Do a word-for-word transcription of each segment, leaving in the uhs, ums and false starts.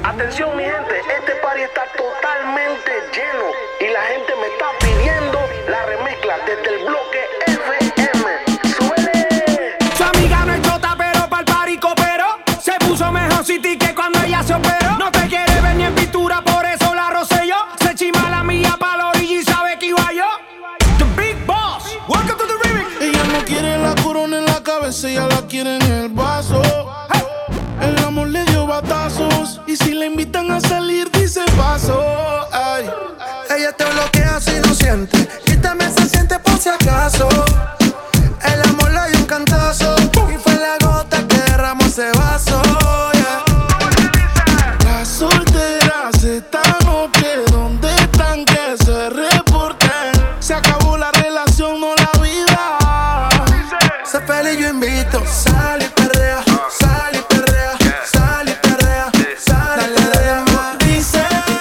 Atención mi gente, este party está totalmente lleno y la gente me está pidiendo la remezcla desde el bloque F M. ¡Suele! Su amiga no es chota, pero pa'l party cooperó. Se puso mejor City que cuando ella se operó. No te quiere ver ni en pintura, por eso la rocé yo. Se chima la mía pa' la orilla y sabe que iba yo. The Big Boss, welcome to the remix. Ella no quiere la corona en la cabeza, ella la quiere en el vaso. Hey. El amor le dio batazos y si la invitan a salir dice paso. Ay. Ella te bloquea si no siente y también se siente por si acaso. El amor le dio un cantazo y fue la gota que derramó ese vaso. Yeah. Las solteras están o que ¿dónde están? Que se reporten. Se acabó la relación, no la vida. Sé feliz, yo invito. Sal y perrea, sal y perrea, sal y perrea, sal y perrea. Dice,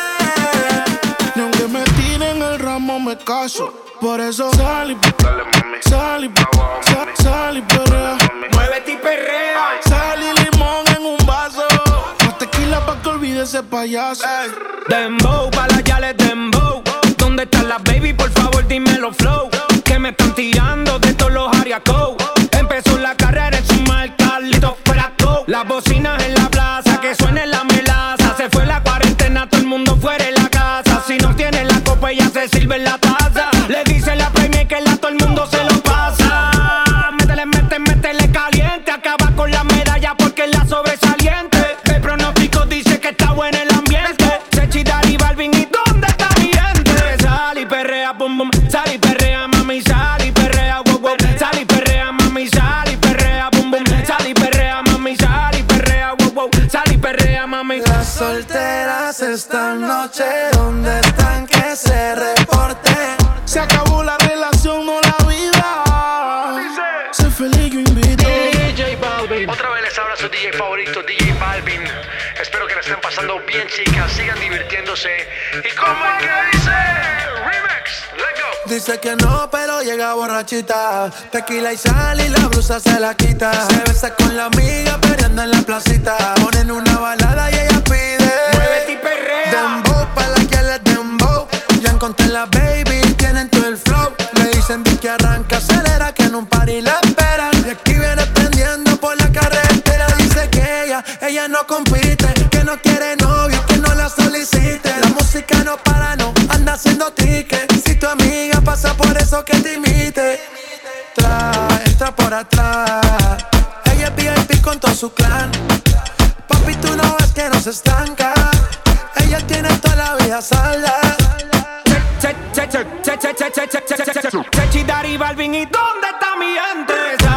ni aunque me tiren el ramo me caso. Por eso sal y Dale, mami. sal y sal, sal y perrea. Muévete y perrea. Sal y limón en un vaso. Más tequila pa' que olvide ese payaso. Ey. Dembow, pa' las yales dembow. ¿Dónde están las baby? Por favor dímelo flow. Que me están tirando de todos los ariacos. Empezó la carrera en su marca, Lito fuera go. Las bocinas en la plaza, que suene la melaza. Se fue la cuarentena, todo el mundo fuera de la casa. Si no tiene la copa, ella se sirve en la taza. Le dice la premia que la todo el mundo se lo pasa. Métele, métele, métele caliente. Acaba con la medalla porque es la sobresaliente. El pronóstico dice que está bueno el ambiente. Sechi, Dari, Balvin, ¿y dónde está mi gente? Sal y perrea, bum bum. Sal y perrea, mami, sal y perrea, wow wow. Sal y perrea, mami, sal y perrea, bum bum. Sal y perrea, mami, sal y perrea, wow wow. Sal y perrea, mami. Las solteras esta noche, ¿dónde están? Que se reporten. Se acabó la relación, no la vida. Sé feliz, yo invito. D J Balvin. Otra vez les habla su D J favorito, D J Balvin. Espero que la estén pasando bien, chicas. Sigan divirtiéndose. ¿Y cómo es que dice? Remix, let's go. Dice que no, pero llega borrachita. Tequila y sal y la blusa se la quita. Se besa con la amiga peleando en la placita. Ponen una balada y ella pide. Muévete y perrea. Dembow, pa' la que les dembow. Ya encontré la baby, tienen todo el flow. Le dicen di que arranca, acelera, que en un party la esperan. Y aquí viene prendiendo por la carretera. Dice que ella, ella no compite, que no quiere novio, que no la solicite. La música no para, no anda haciendo ticket. Si tu amiga pasa por eso que te imite. Trae, entra por atrás. Ella es V I P con todo su clan. Papi, tú no ves que no se estanca. Ella tiene toda la vida salda. Sechi, Dari, Balvin, ¿y dónde está mi gente?